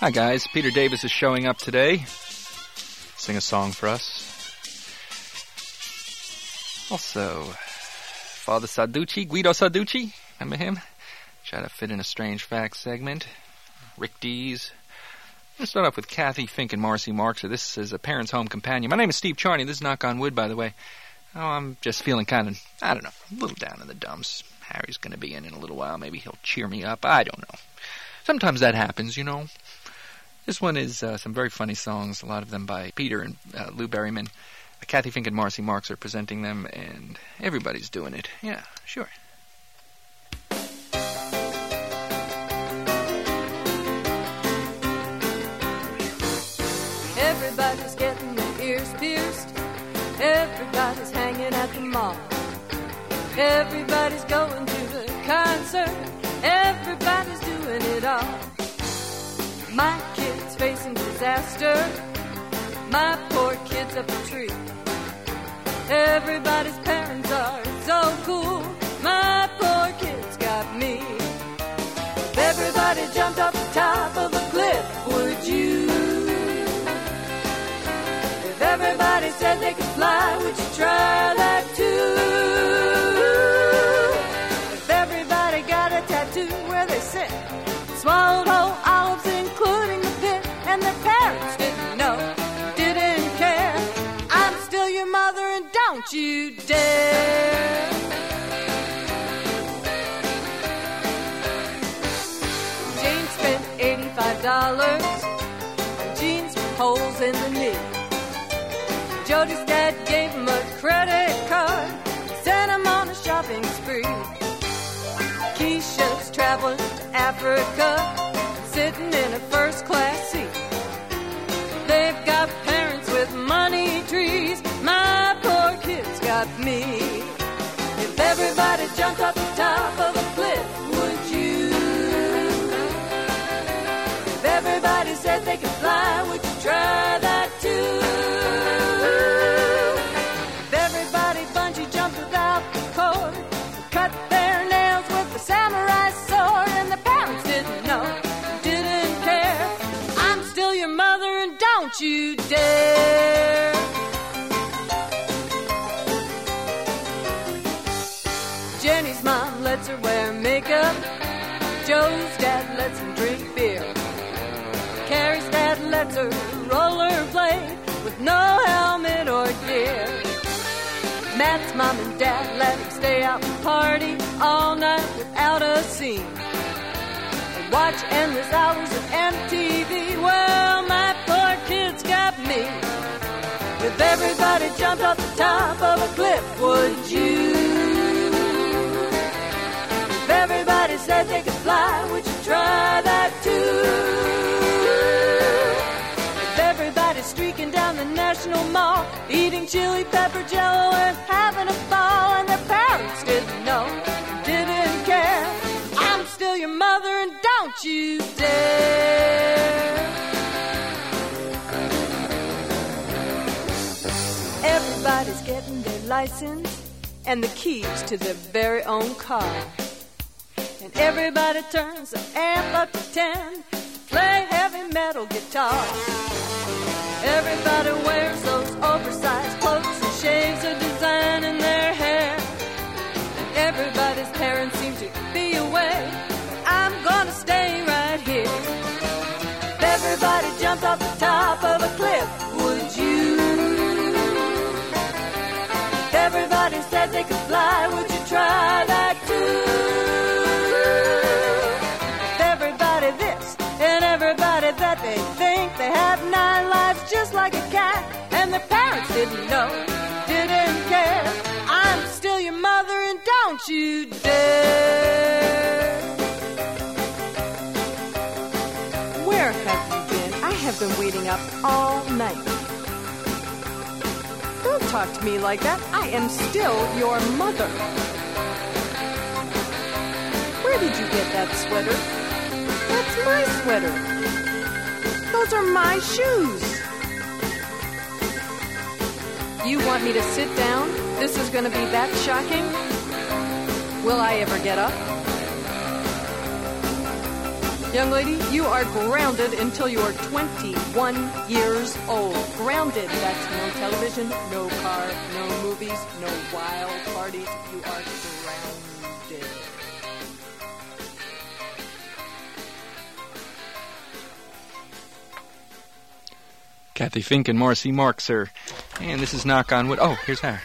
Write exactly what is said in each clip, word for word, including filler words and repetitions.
Hi guys, Peter Davis is showing up today. Sing a song for us. Also, Father Sarducci, Guido Sarducci, remember him? Try to fit in a strange facts segment. Rick Dees. I'm going to start off with Kathy Fink and Marcy Marks. This is a Parents' Home Companion. My name is Steve Charney. This is Knock on Wood, by the way. Oh, I'm just feeling kind of, I don't know, a little down in the dumps. Harry's going to be in in a little while. Maybe he'll cheer me up. I don't know. Sometimes that happens, you know. This one is uh, some very funny songs, a lot of them by Peter and uh, Lou Berryman. Uh, Kathy Fink and Marcy Marks are presenting them, and everybody's doing it. Yeah, sure. Everybody's getting their ears pierced. Everybody's hanging at the mall. Everybody's going to the concert. Everybody's doing it all. My kid's facing disaster. My poor kid's up a tree. Everybody's parents are so cool. My poor kid's got me. If everybody jumped off the top of a cliff, would you? If everybody said they could fly, would you try that too? If everybody got a tattoo where they sit, swallowed whole olives including the pit, and their parents didn't know, didn't care, I'm still your mother and don't you dare. Jane spent eighty-five dollars on jeans with holes in the knee. Jody's dad gave him a credit card, sent him on a shopping spree. Keisha's traveling to Africa, sitting in a first-class seat. They've got parents with money trees. My poor kid's got me. If everybody jumped off the top of a cliff, would you? If everybody said they could fly, would you try that too? If everybody bungee jumped without the cord, cut their nails with a samurai sword, and the parents didn't know, didn't care, I'm still your mother and don't you dare. Jenny's mom lets her wear makeup. Joe's dad lets him drink beer. Carrie's dad lets her rollerblade with no helmet or gear. Matt's mom and dad let him stay out and party all night without a scene. And watch endless hours of M T V. Well, my poor kid's got me. If everybody jumped off the top of a cliff, would you? If everybody said they could fly, would you try that too? If everybody's streaking down the National Mall, eating chili pepper jello and having a ball, and their parents didn't know, didn't care, I'm still your mother and don't you dare. Everybody's getting their license and the keys to their very own car. And everybody turns the amp up to ten, play heavy metal guitar. Everybody wears those oversized clothes and shaves a design in their hair. And everybody's parents seem to be away, but I'm gonna stay right here. If everybody jumped off the top of a cliff, would you? If everybody said they could fly, would you try that too? If everybody this and everybody that, they think they have nine lives just like a cat, and their parents didn't know, didn't care, I'm still your mother and don't you dare. Where have you been? I have been waiting up all night. Don't talk to me like that. I am still your mother. Where did you get that sweater? That's my sweater. Those are my shoes. You want me to sit down? This is going to be that shocking? Will I ever get up? Young lady, you are grounded until you are twenty-one years old. Grounded. That's no television, no car, no movies, no wild parties. You are grounded. Kathy Fink and Marcy Mark, sir. And this is Knock on Wood. Oh, here's her.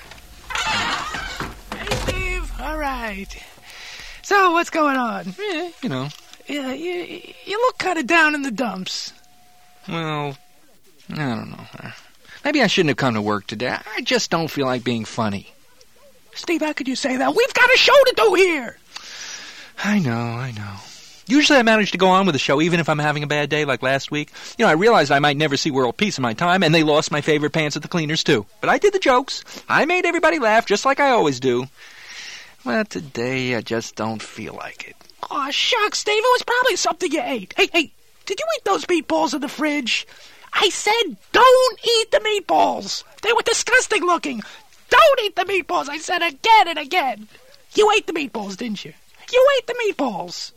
Hey, Steve. All right. So, what's going on? Yeah, you know. Yeah, you, you look kind of down in the dumps. Well, I don't know. Maybe I shouldn't have come to work today. I just don't feel like being funny. Steve, how could you say that? We've got a show to do here. I know, I know. Usually I manage to go on with the show even if I'm having a bad day like last week. You know, I realized I might never see World Peace in my time, and they lost my favorite pants at the cleaners, too. But I did the jokes. I made everybody laugh just like I always do. Well, today I just don't feel like it. Aw, oh, shucks, Steve, it was probably something you ate. Hey, hey, did you eat those meatballs in the fridge? I said don't eat the meatballs. They were disgusting looking. Don't eat the meatballs, I said again and again. You ate the meatballs, didn't you? You ate the meatballs.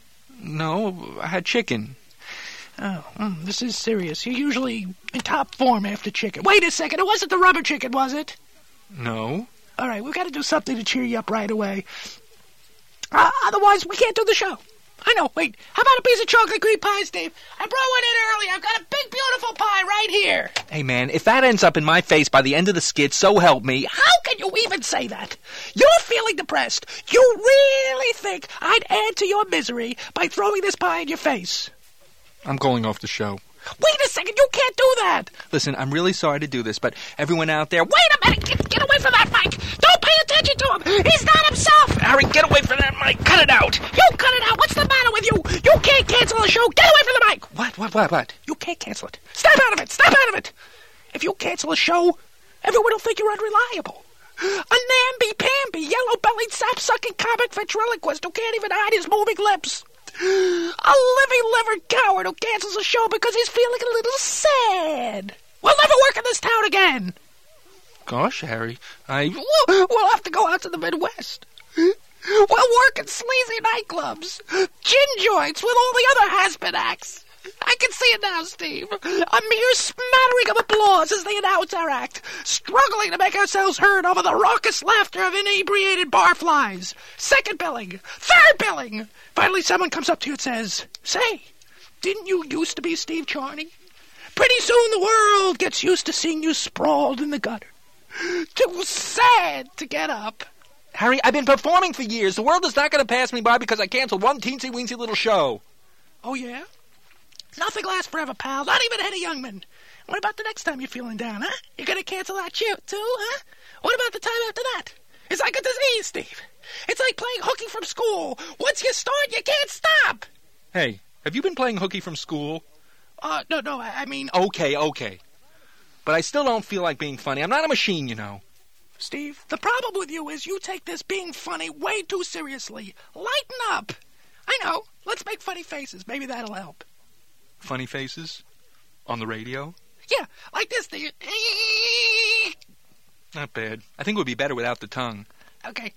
No, I had chicken. Oh, mm, this is serious. You're usually in top form after chicken. Wait a second, it wasn't the rubber chicken, was it? No. All right, we've got to do something to cheer you up right away. Uh, otherwise, we can't do the show. I know. Wait, how about a piece of chocolate cream pie, Steve? I brought one in early. I've got a big, beautiful pie right here. Hey, man, if that ends up in my face by the end of the skit, so help me. How can you even say that? You're feeling depressed. You really think I'd add to your misery by throwing this pie in your face? I'm calling off the show. Wait a second, you can't do that. Listen, I'm really sorry to do this, but everyone out there... Wait a minute, get, get away from that mic. Don't pay attention to him. He's not himself. Harry, get away from that mic. Cut it out. You cut it out. What's the matter with you? You can't cancel the show. Get away from the mic. What, what, what, what? You can't cancel it. Step out of it. Step out of it. If you cancel a show, everyone will think you're unreliable. A namby-pamby, yellow-bellied, sap-sucking comic ventriloquist who can't even hide his moving lips. A living-livered coward who cancels a show because he's feeling a little sad. We'll never work in this town again. Gosh, Harry, I... We'll have to go out to the Midwest. We'll work in sleazy nightclubs, gin joints with all the other has-been acts. I can see it now, Steve. A mere smattering of applause as they announce our act, struggling to make ourselves heard over the raucous laughter of inebriated barflies. Second billing. Third billing. Finally, someone comes up to you and says, "Say, didn't you used to be Steve Charney? Pretty soon the world gets used to seeing you sprawled in the gutter. Too sad to get up." Harry, I've been performing for years. The world is not going to pass me by because I canceled one teensy-weensy little show. Oh, yeah? Nothing lasts forever, pal. Not even Eddie Youngman. What about the next time you're feeling down, huh? You're going to cancel that shoot, too, huh? What about the time after that? It's like a disease, Steve. It's like playing hooky from school. Once you start, you can't stop. Hey, have you been playing hooky from school? Uh, no, no, I, I mean... Okay, okay. But I still don't feel like being funny. I'm not a machine, you know. Steve, the problem with you is you take this being funny way too seriously. Lighten up. I know. Let's make funny faces. Maybe that'll help. Funny faces? On the radio? Yeah, like this, Steve. Not bad. I think it would be better without the tongue. Okay.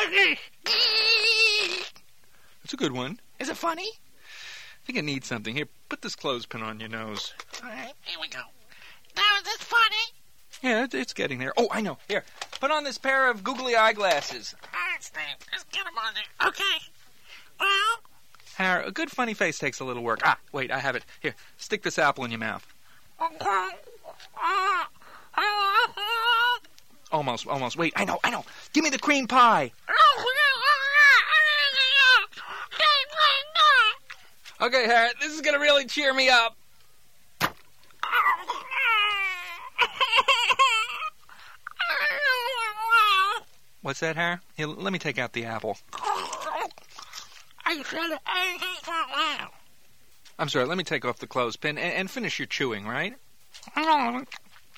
It's a good one. Is it funny? I think it needs something. Here, put this clothespin on your nose. All right, here we go. Now, is this funny? Yeah, it, it's getting there. Oh, I know. Here, put on this pair of googly eyeglasses. All right, Steve, just get them on there. Okay. Well... Harry, a good funny face takes a little work. Ah, wait, I have it. Here, stick this apple in your mouth. Okay. Almost, almost. Wait, I know, I know. Give me the cream pie. Okay, Harry, this is going to really cheer me up. What's that, Harry? Here, let me take out the apple. I said anything for now. I'm sorry, let me take off the clothespin and, and finish your chewing, right? I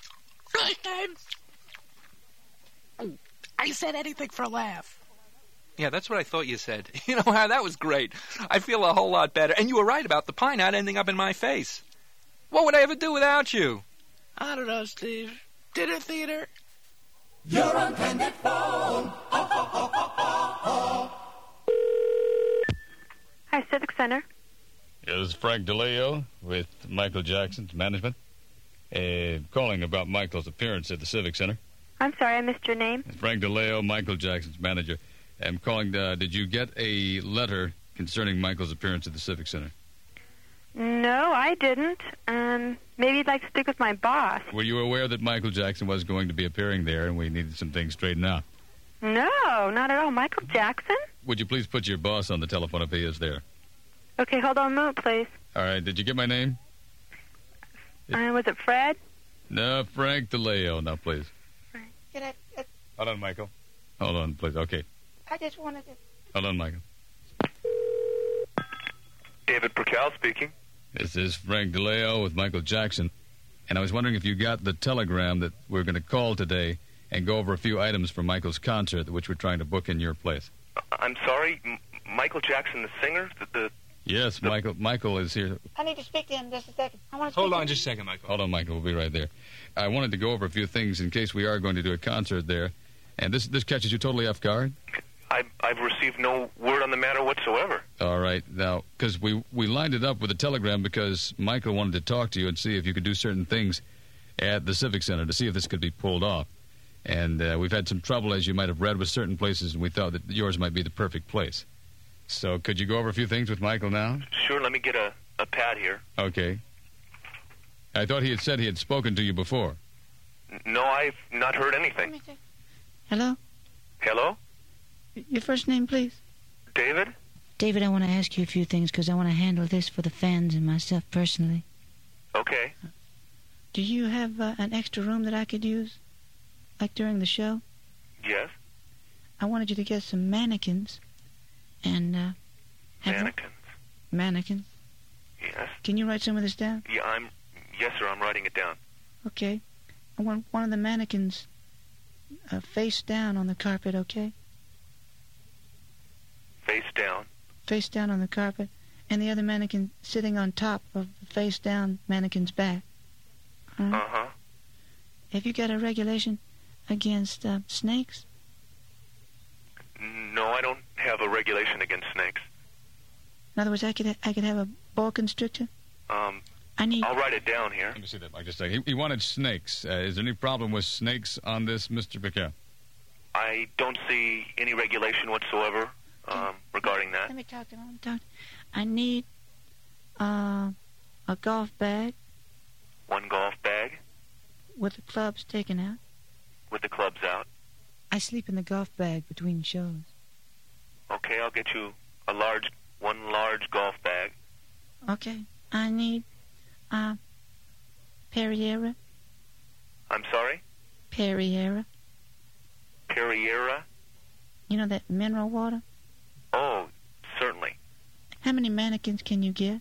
said anything for a laugh. Yeah, that's what I thought you said. You know, Harry, that was great. I feel a whole lot better. And you were right about the pie not ending up in my face. What would I ever do without you? I don't know, Steve. Dinner theater. Your untended phone. Oh, oh, oh, oh, oh, oh. Hi, Civic Center. This is Frank DeLeo with Michael Jackson's management. Uh, calling about Michael's appearance at the Civic Center. I'm sorry, I missed your name. Frank DeLeo, Michael Jackson's manager. I'm calling, uh, did you get a letter concerning Michael's appearance at the Civic Center? No, I didn't. Um, maybe you'd like to stick with my boss. Were you aware that Michael Jackson was going to be appearing there and we needed some things straightened out? No, not at all. Michael Jackson? Would you please put your boss on the telephone if he is there? Okay, hold on a moment, please. All right, did you get my name? Uh, was it Fred? No, Frank DeLeo. No, please. Can I, uh, Hold on, Michael. Hold on, please. Okay. I just wanted to... Hold on, Michael. David Burkell speaking. This is Frank DeLeo with Michael Jackson. And I was wondering if you got the telegram that we're going to call today and go over a few items for Michael's concert, which we're trying to book in your place. I'm sorry, M- Michael Jackson, the singer? The, the Yes, the... Michael Michael is here. I need to speak to him just a second. I want to Hold speak on to just a second, Michael. Hold on, Michael. We'll be right there. I wanted to go over a few things in case we are going to do a concert there. And this this catches you totally off guard? I've, I've received no word on the matter whatsoever. All right. Now, because we, we lined it up with a telegram because Michael wanted to talk to you and see if you could do certain things at the Civic Center to see if this could be pulled off. And uh, we've had some trouble, as you might have read, with certain places, and we thought that yours might be the perfect place. So could you go over a few things with Michael now? Sure, let me get a, a pad here. Okay. I thought he had said he had spoken to you before. N- No, I've not heard anything. him. Hello? Hello? Your first name, please? David? David, I want to ask you a few things because I want to handle this for the fans and myself personally. Okay. Do you have uh, an extra room that I could use? Like during the show? Yes? I wanted you to get some mannequins and, uh... have them- Mannequins. Mannequins. Yes? Can you write some of this down? Yeah, I'm... Yes, sir, I'm writing it down. Okay. I want one of the mannequins uh, face down on the carpet, okay? Face down. Face down on the carpet, and the other mannequin sitting on top of the face down mannequin's back. All right? Uh-huh. Have you got a regulation against uh, snakes? No, I don't have a regulation against snakes. In other words, I could ha- I could have a boa constrictor. Um, I need. I'll write it down here. Let me see that, Mike. Just a second. He, he wanted snakes. Uh, is there any problem with snakes on this, Mister Burkell? I don't see any regulation whatsoever um, regarding that. Let me talk to him. Let me talk. I need uh, a golf bag One golf bag with the clubs taken out. with the clubs out. I sleep in the golf bag between shows. Okay, I'll get you a large, one large golf bag. Okay. I need uh, Perriera. I'm sorry? Perriera. Perriera? You know that mineral water? Oh, certainly. How many mannequins can you get?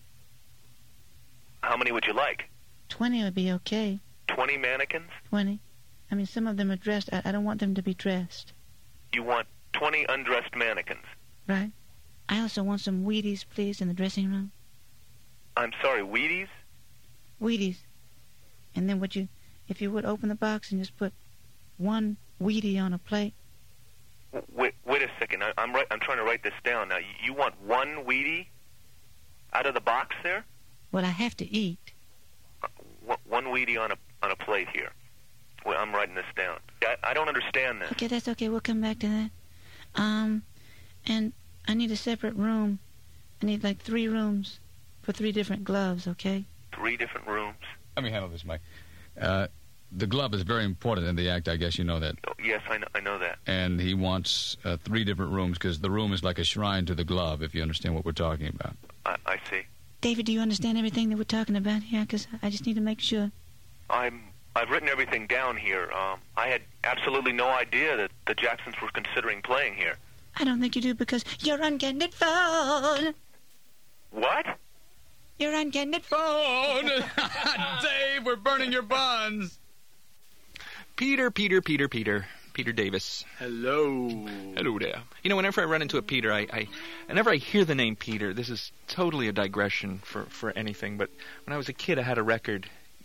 How many would you like? Twenty would be okay. Twenty mannequins? Twenty. I mean, some of them are dressed. I, I don't want them to be dressed. You want twenty undressed mannequins? Right. I also want some Wheaties, please, in the dressing room. I'm sorry, Wheaties? Wheaties. And then would you, if you would, open the box and just put one Wheatie on a plate? Wait, wait a second. I, I'm right. I'm trying to write this down now. You want one Wheatie out of the box there? Well, I have to eat. Uh, one- one Wheatie on a on a plate here. Well, I'm writing this down. I, I don't understand this. Okay, that's okay. We'll come back to that. Um, and I need a separate room. I need like three rooms for three different gloves, okay? Three different rooms. Let me handle this, Mike. Uh, the glove is very important in the act. I guess you know that. Oh, yes, I know, I know that. And he wants uh, three different rooms because the room is like a shrine to the glove, if you understand what we're talking about. I, I see. David, do you understand everything that we're talking about here? Because I just need to make sure. I'm. I've written everything down here. Um, I had absolutely no idea that the Jacksons were considering playing here. I don't think you do because you're uncandid phone. What? You're uncandid Phone! Dave, we're burning your buns! Peter, Peter, Peter, Peter. Peter Davis. Hello. Hello there. You know, whenever I run into a Peter, I, I whenever I hear the name Peter, this is totally a digression for, for anything, but when I was a kid, I had a record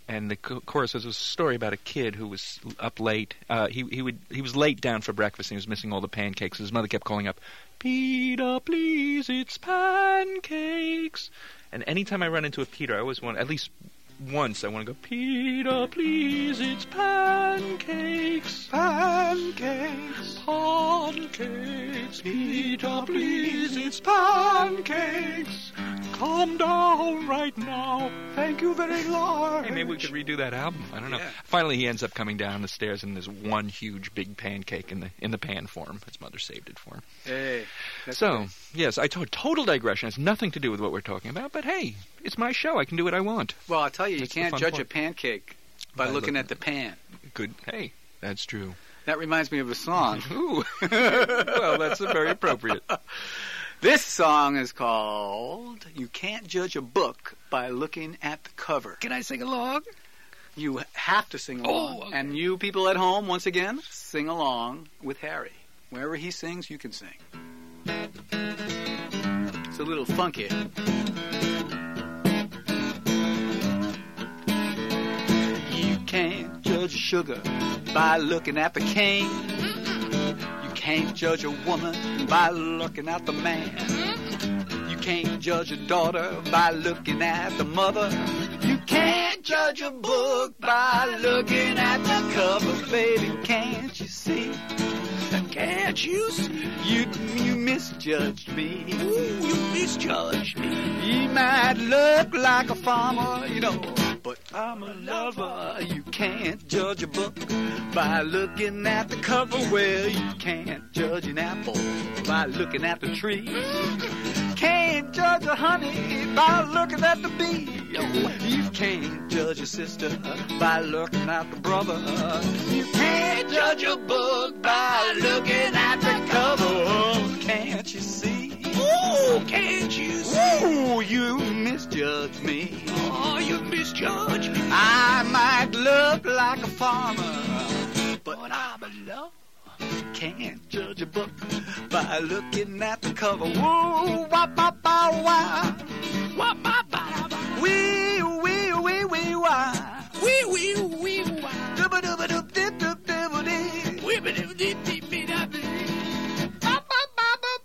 and the cho- chorus was a story about a kid who was up late. Uh, he he would he was late down for breakfast, and he was missing all the pancakes. His mother kept calling up, "Peter, please, it's pancakes." And anytime I run into a Peter, I always want, at least once, I want to go, "Peter, please, it's pancakes, pancakes, pancakes. Peter, please, it's pancakes. Calm down right now. Thank you very much." Hey, maybe we could redo that album. I don't know. Yeah. Finally, he ends up coming down the stairs, and there's one huge big pancake in the in the pan for him. His mother saved it for him. Hey. That's So, great. yes, I told total digression. It has nothing to do with what we're talking about, but hey, it's my show. I can do what I want. Well, I'll tell you, you That's the can't fun judge part. a pancake by, By looking looking at the pan. Good. Hey, that's true. That reminds me of a song. Ooh. Well, that's very appropriate. This song is called "You Can't Judge a Book by Looking at the Cover." Can I sing along? You have to sing along. Oh, okay. And you people at home, once again, sing along with Harry. Wherever he sings, you can sing. It's a little funky. You can't judge sugar by looking at the cane. You can't judge a woman by looking at the man. You can't judge a daughter by looking at the mother. You can't judge a book by looking at the cover, baby. Can't you see? Can't you see? You you misjudged me. Ooh, you misjudged me. You might look like a farmer, you know, but I'm a lover. You can't judge a book by looking at the cover. Well, you can't judge an apple by looking at the tree. Can't judge a honey by looking at the bee. You can't judge a sister by looking at the brother. You can't judge a book by looking at the cover. Can't you see? Ooh, can't you see? Ooh, you misjudged me. Oh, you misjudged me. I might look like a farmer, but I'm a lover. Can't judge a book by looking at the cover. Woo, wop, bop, bow, wow. Wop, bop, bow, wow. Wee, wee, wee, wee, wah. Wee, wee, wee, wah. Dubba, dubba, dub, dip, dub, dibba, dee. Wee, ba, dib, dib, dib, dib, dib, dib. Bop, bop, bop, bop,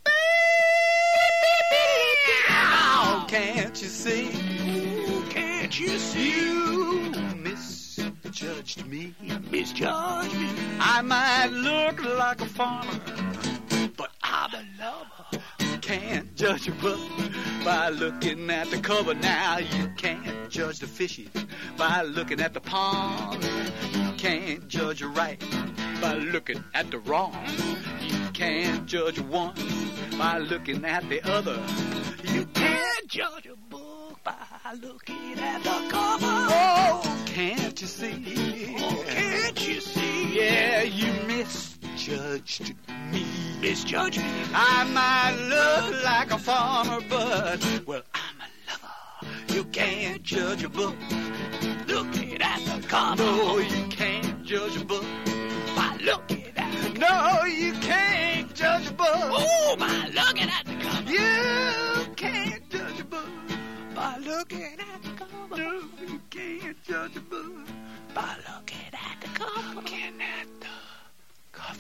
beep. Ow, can't you see? Ooh, can't you see? You misjudged me. Misjudged me. I might look like a farmer, but I'm a lover. Can't judge a book by looking at the cover. Now you can't judge the fishes by looking at the pond. You can't judge a right by looking at the wrong. You can't judge one by looking at the other. You can't judge a book by looking at the cover. Oh, can't you see? Oh, can't you see? Yeah, you misjudged me. Misjudged me. I might look like a farmer, but, well, I'm a lover. You can't judge a book looking at the cover. No, you can't judge a book by looking at the cover. No, you can't judge a book. Oh, by looking at the cover. You can't judge a book by looking at the cover. No, you can't judge a book by looking at the cover. Looking at the cover.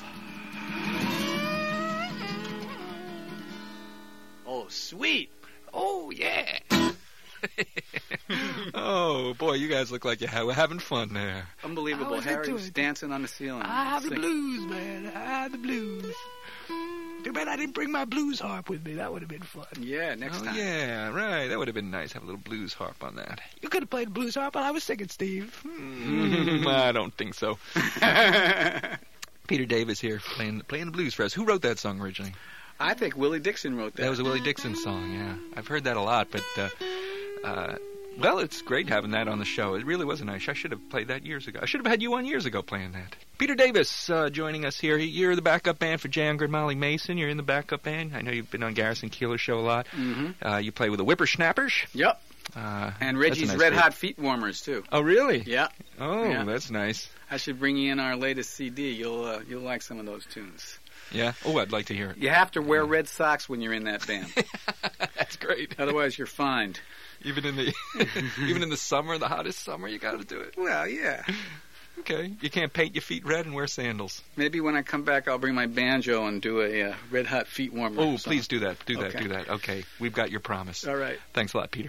Oh, sweet. Oh, yeah. Oh, boy, you guys look like you're having fun there. Unbelievable. How is it Harry was doing? dancing on the ceiling. I have the Sing- blues, man. I have the blues. Too bad I didn't bring my blues harp with me. That would have been fun. Yeah, next Oh, time. yeah, right. That would have been nice. Have a little blues harp on that. You could have played the blues harp while I was singing, Steve. Mm, I don't think so. Peter Davis here playing playing the blues for us. Who wrote that song originally? I think Willie Dixon wrote that. That was a Willie Dixon song, yeah. I've heard that a lot, but, uh, uh, well, it's great having that on the show. It really was nice. I should have played that years ago. I should have had you on years ago playing that. Peter Davis uh, joining us here. You're the backup band for Jan and Molly Mason. You're in the backup band. I know you've been on Garrison Keeler's show a lot. Mm-hmm. Uh, you play with the Whippersnappers. Yep. Uh, And that's a Reggie's nice Red group. Hot Feet Warmers, too. Oh, really? Yeah. Oh, Yeah. that's nice. I should bring you in our latest C D. You'll uh, you'll like some of those tunes. Yeah? Oh, I'd like to hear it. You have to wear red socks when you're in that band. That's great. Otherwise, you're fined. Even in the even in the summer, the hottest summer, you got to do it. Well, yeah. Okay. You can't paint your feet red and wear sandals. Maybe when I come back, I'll bring my banjo and do a uh, red hot feet warmer. Oh, please do that. Do that. Okay. Do that. Okay. We've got your promise. All right. Thanks a lot, Peter.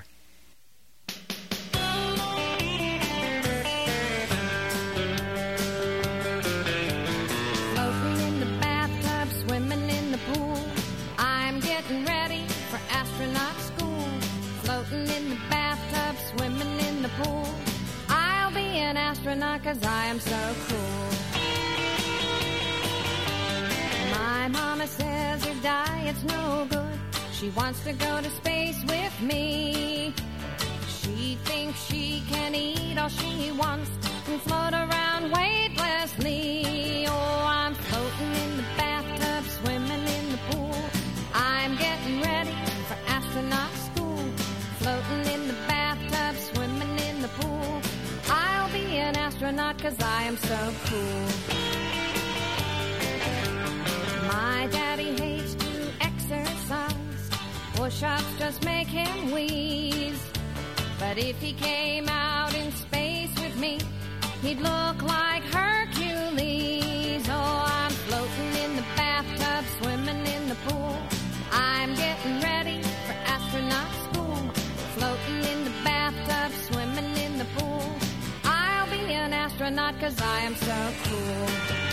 Floating in the bathtub, swimming in the pool. I'm getting ready for astronaut school. Floating in the bathtub, swimming in the pool. I'll be an astronaut 'cause I am so cool. My mama says her diet's no good. She wants to go to space with me. She thinks she can eat all she wants and float around weightlessly. Oh, I'm floating in the bathtub, swimming in the pool. I'm getting ready for astronaut school. Floating in the bathtub, swimming in the pool. I'll be an astronaut 'cause I am so cool. My daddy hates to exercise. Push-ups just make him wheeze. But if he came out in space with me, he'd look like Hercules. Oh, I'm floating in the bathtub, swimming in the pool. I'm getting ready for astronaut school. Floating in the bathtub, swimming in the pool. I'll be an astronaut 'cause I am so cool.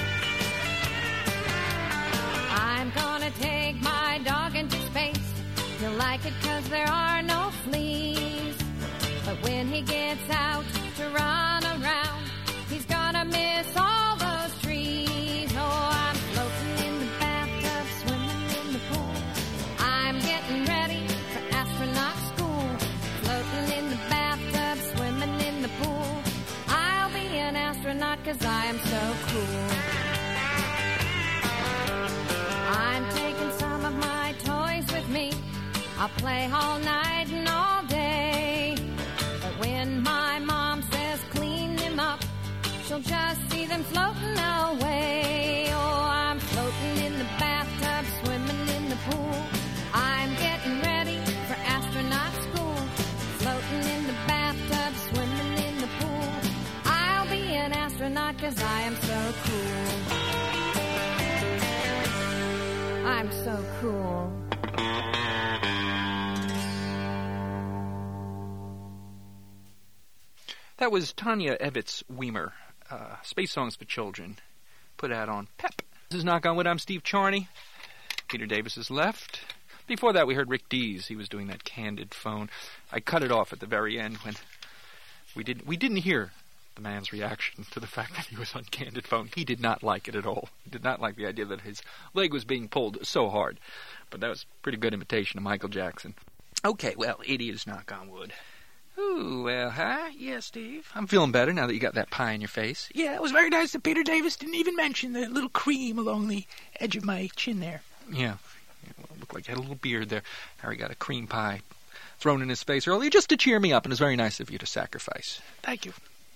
I'm gonna take my dog into space. He'll like it 'cause there are no fleas. But when he gets out to run around, he's gonna miss all those trees. Oh, I'm floating in the bathtub, swimming in the pool. I'm getting ready for astronaut school. Floating in the bathtub, swimming in the pool. I'll be an astronaut 'cause I am so cool. I'm taking some of my toys with me. I'll play all night and all day. But when my mom says clean them up, she'll just see them floating away. Oh, I'm floating in the bathtub, swimming in the pool. I'm getting ready for astronaut school. Floating in the bathtub, swimming in the pool. I'll be an astronaut 'cause I am so cool. I'm so cool. That was Tanya Evitz Weimer, uh, Space Songs for Children, put out on Pep. This is Knock on Wood. I'm Steve Charney. Peter Davis is left. Before that, we heard Rick Dees. He was doing that candid phone. I cut it off at the very end when we didn't we didn't hear the man's reaction to the fact that he was on candid phone. He did not like it at all. He did not like the idea that his leg was being pulled so hard. But that was a pretty good imitation of Michael Jackson. Okay, well, it is Knock on Wood. Ooh, well, huh? Yeah, Steve. I'm feeling better now that you got that pie in your face. Yeah, it was very nice that Peter Davis didn't even mention the little cream along the edge of my chin there. Yeah. yeah well, it looked like he had a little beard there. Harry got a cream pie thrown in his face earlier just to cheer me up, and it was very nice of you to sacrifice. Thank you.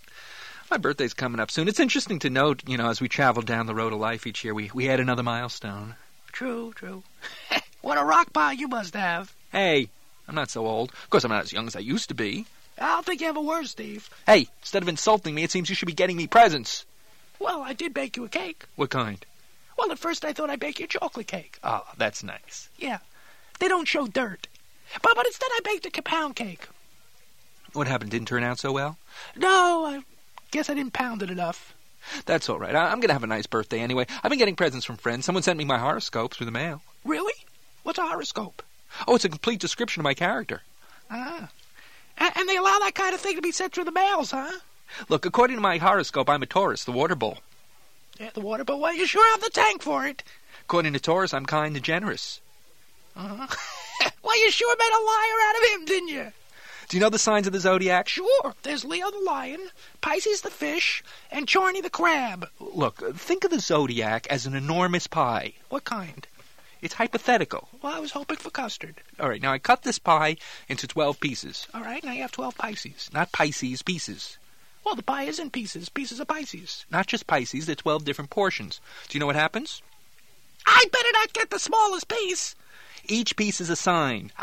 My birthday's coming up soon. It's interesting to note, you know, as we travel down the road of life each year, we, we add another milestone. True, true. What a rock pile you must have. Hey, I'm not so old. Of course, I'm not as young as I used to be. I don't think you have a word, Steve. Hey, instead of insulting me, it seems you should be getting me presents. Well, I did bake you a cake. What kind? Well, at first I thought I'd bake you a chocolate cake. Oh, that's nice. Yeah. They don't show dirt. But, but instead I baked a pound cake. What happened? Didn't turn out so well? No, I guess I didn't pound it enough. That's all right. I- I'm going to have a nice birthday anyway. I've been getting presents from friends. Someone sent me my horoscope through the mail. Really? What's a horoscope? Oh, it's a complete description of my character. Ah. And, and they allow that kind of thing to be sent through the mails, huh? Look, according to my horoscope, I'm a Taurus, the water bull. Yeah, the water, but well, you sure have the tank for it. According to Taurus, I'm kind and generous. Uh-huh. Well, you sure made a liar out of him, didn't you? Do you know the signs of the zodiac? Sure. There's Leo the lion, Pisces the fish, and Charney the crab. Look, think of the zodiac as an enormous pie. What kind? It's hypothetical. Well, I was hoping for custard. All right, now I cut this pie into twelve pieces. All right, now you have twelve Pisces. Not Pisces, pieces. Well, the pie is in pieces. Pieces of Pisces. Not just Pisces, they're twelve different portions. Do you know what happens? I better not get the smallest piece. Each piece is a sign. Ah,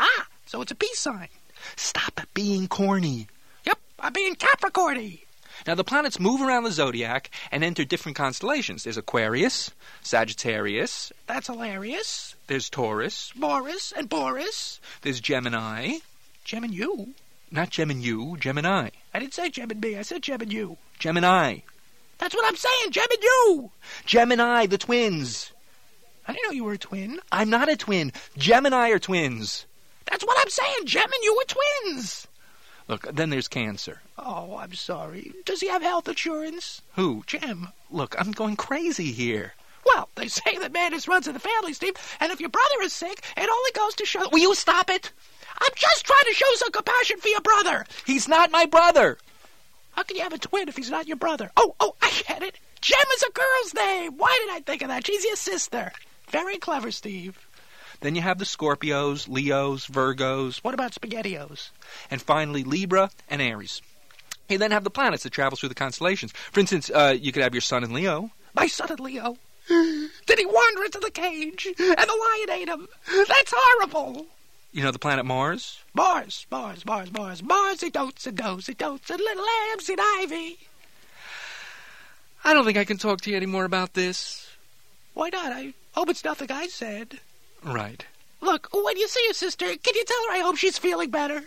So it's a peace sign. Stop being corny. Yep, I'm being Capricorny. Now, the planets move around the zodiac and enter different constellations. There's Aquarius, Sagittarius. That's hilarious. There's Taurus, Boris, and Boris. There's Gemini. Gemini? Not Gemini, Gemini. I didn't say Gemini, I said Gemini. Gemini. That's what I'm saying, Gemini. Gemini, the twins. I didn't know you were a twin. I'm not a twin. Gemini are twins. That's what I'm saying, Gemini, you were twins. Look, then there's Cancer. Oh, I'm sorry. Does he have health insurance? Who? Gem. Look, I'm going crazy here. Well, they say that madness runs in the family, Steve, and if your brother is sick, it only goes to show... Will you stop it? I'm just trying to show some compassion for your brother. He's not my brother. How can you have a twin if he's not your brother? Oh, oh, I get it. Gem is a girl's name. Why did I think of that? She's your sister. Very clever, Steve. Then you have the Scorpios, Leos, Virgos. What about SpaghettiOs? And finally, Libra and Aries. You then have the planets that travel through the constellations. For instance, uh, you could have your sun in Leo. My son in Leo. Did he wander into the cage and the lion ate him? That's horrible. You know the planet Mars? Mars, Mars, Mars, Mars. Mars, it dotes and does, it dotes, and little lambs in ivy. I don't think I can talk to you anymore about this. Why not? I hope it's nothing I said. Right. Look, when you see your sister, can you tell her I hope she's feeling better?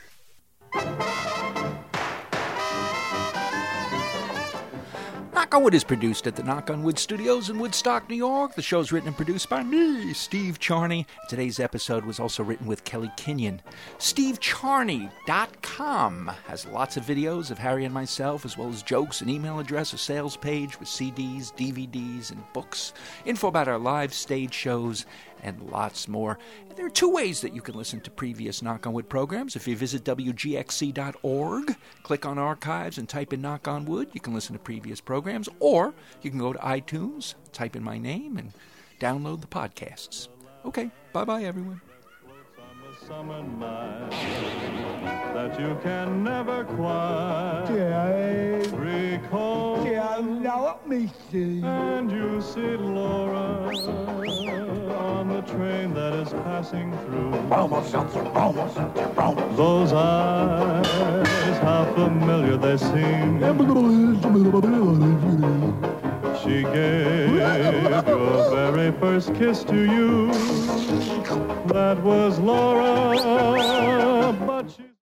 Knock on Wood is produced at the Knock on Wood Studios in Woodstock, New York. The show's written and produced by me, Steve Charney. Today's episode was also written with Kelly Kenyon. Steve Charney dot com has lots of videos of Harry and myself, as well as jokes, an email address, a sales page with C Ds, D V Ds, and books, info about our live stage shows, and lots more. There are two ways that you can listen to previous Knock on Wood programs. If you visit W G X C dot org, click on Archives and type in Knock on Wood, you can listen to previous programs, or you can go to iTunes, type in my name, and download the podcasts. Okay, bye-bye, everyone. Summer night that you can never quite recall. Let me see. And you see Laura on the train that is passing through. Those eyes, how familiar they seem. She gave your very first kiss to you. That was Laura, but she...